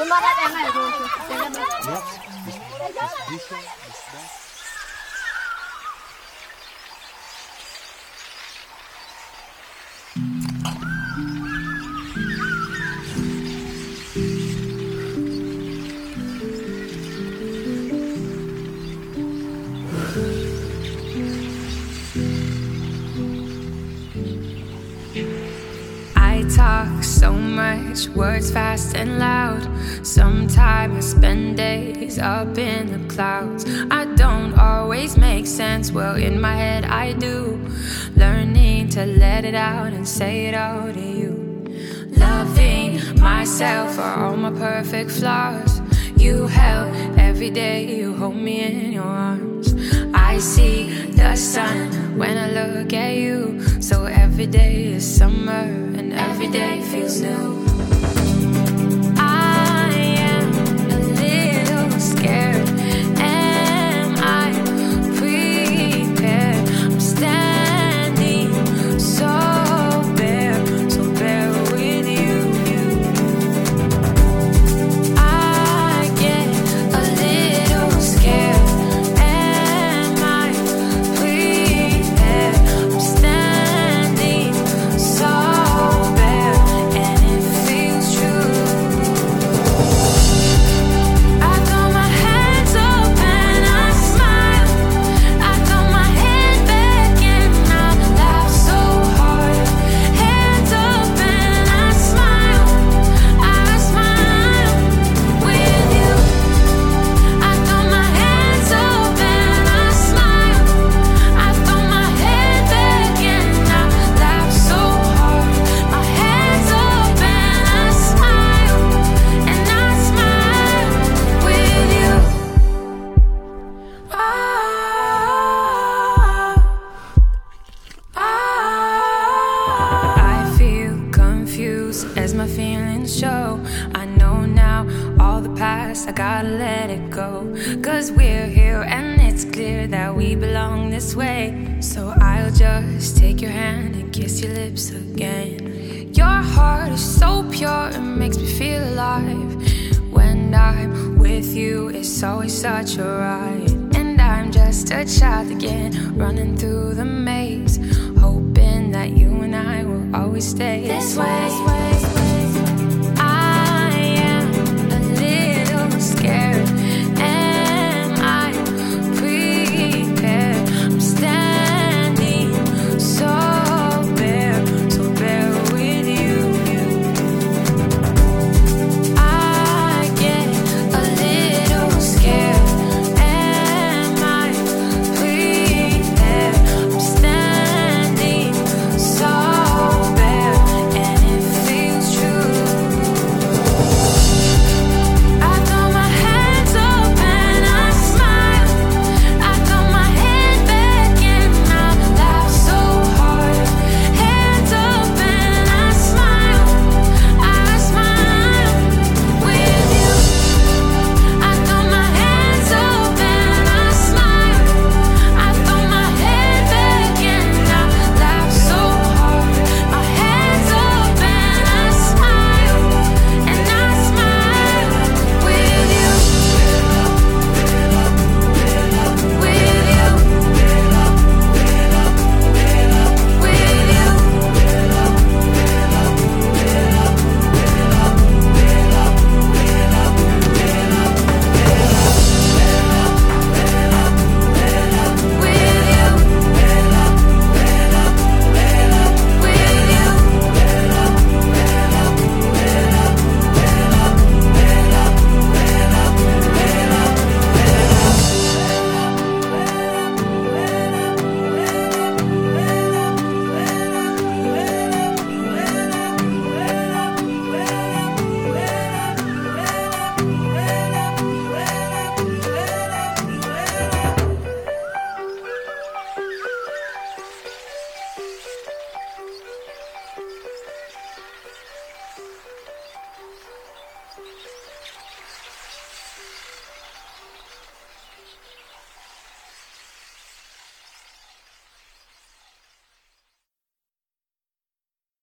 Talk so much, words fast and loud. Sometimes I spend days up in the clouds. I don't always make sense, well in my head I do. Learning to let it out and say it all to you. Loving myself for all my perfect flaws. You help every day, you hold me in your arms. I see the sun when I look at you. So every day is summer and every day feels new. I am a little scared. Am I prepared? I'm standing so bare with you. I get a little scared. Am I prepared? I'm standing so bare and it feels true. I throw my hands up and I smile. I throw my head back and I laugh so hard. Hands up and I smile. I smile with you. I throw my hands up and I smile. I throw my head back and I laugh so hard. My hands up and I smile with you. I feel confused as my feelings show. I know now all the past, I gotta let it go. 'Cause we're here and it's clear that we belong this way. So I'll just take your hand and kiss your lips again. Your heart is so pure, it makes me feel alive. When I'm with you, it's always such a ride. And I'm just a child again, running through the maze, hoping that you and I will always stay this way.